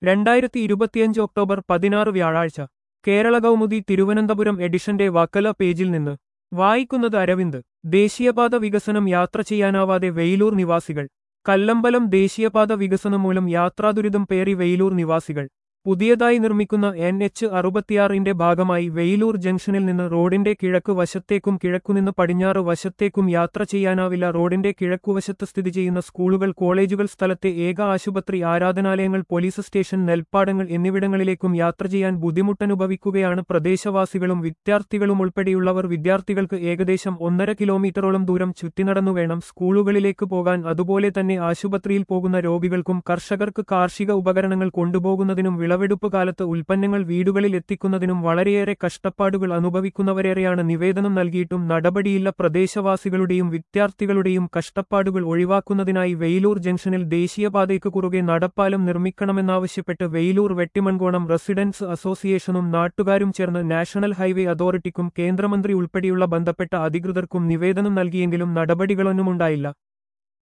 2025 October 16 വ്യാഴാഴ്ച കേരള കൗമുദി തിരുവനന്തപുരം എഡിഷന്റെ വക്കല പേജിൽ നിന്ന് വായിക്കുന്നത് അരവിന്ദ്. ദേശീയപാത വികസനം യാത്ര ചെയ്യാനാവാതെ വെയിലൂർ നിവാസികൾ. കല്ലമ്പലം ദേശീയപാത വികസനം മൂലം യാത്രാദുരിതം പേറി വെയിലൂർ നിവാസികൾ. പുതിയതായി നിർമ്മിക്കുന്ന NH-66ന്റെ ഭാഗമായി വെയിലൂർ ജംഗ്ഷനിൽ നിന്ന് റോഡിന്റെ കിഴക്ക് വശത്തേക്കും കിഴക്കുനിന്ന് പടിഞ്ഞാറ് വശത്തേക്കും യാത്ര ചെയ്യാനാവില്ല. റോഡിന്റെ കിഴക്കുവശത്ത് സ്ഥിതി ചെയ്യുന്ന സ്കൂളുകൾ, കോളേജുകൾ, സ്ഥലത്തെ ഏക ആശുപത്രി, ആരാധനാലയങ്ങൾ, പോലീസ് സ്റ്റേഷൻ, നെൽപ്പാടങ്ങൾ എന്നിവിടങ്ങളിലേക്കും യാത്ര ചെയ്യാൻ ബുദ്ധിമുട്ടനുഭവിക്കുകയാണ് പ്രദേശവാസികളും വിദ്യാർത്ഥികളും ഉൾപ്പെടെയുള്ളവർ. വിദ്യാർത്ഥികൾക്ക് ഏകദേശം 1.5 കിലോമീറ്ററോളം ദൂരം ചുറ്റിനടന്നു വേണം സ്കൂളുകളിലേക്ക് പോകാൻ. അതുപോലെ തന്നെ ആശുപത്രിയിൽ പോകുന്ന രോഗികൾക്കും കർഷകർക്ക് കാർഷിക ഉപകരണങ്ങൾ കൊണ്ടുപോകുന്നതിനും വിളവെടുപ്പ് കാലത്ത് ഉൽപ്പന്നങ്ങൾ വീടുകളിൽ എത്തിക്കുന്നതിനും വളരെയേറെ കഷ്ടപ്പാടുകൾ അനുഭവിക്കുന്നവരേറെയാണ്. നിവേദനം നൽകിയിട്ടും നടപടിയില്ല. പ്രദേശവാസികളുടെയും വിദ്യാർത്ഥികളുടെയും കഷ്ടപ്പാടുകൾ ഒഴിവാക്കുന്നതിനായി വെയിലൂർ ജംഗ്ഷനിൽ ദേശീയപാതയ്ക്ക് കുറുകെ നടപ്പാലം നിർമ്മിക്കണമെന്നാവശ്യപ്പെട്ട് വെയിലൂർ വെട്ടിമൺകോണം റെസിഡൻസ് അസോസിയേഷനും നാട്ടുകാരും ചേർന്ന് നാഷണൽ ഹൈവേ അതോറിറ്റിക്കും കേന്ദ്രമന്ത്രി ഉൾപ്പെടെയുള്ള ബന്ധപ്പെട്ട അധികൃതർക്കും നിവേദനം നൽകിയെങ്കിലും നടപടികളൊന്നുമുണ്ടായില്ല.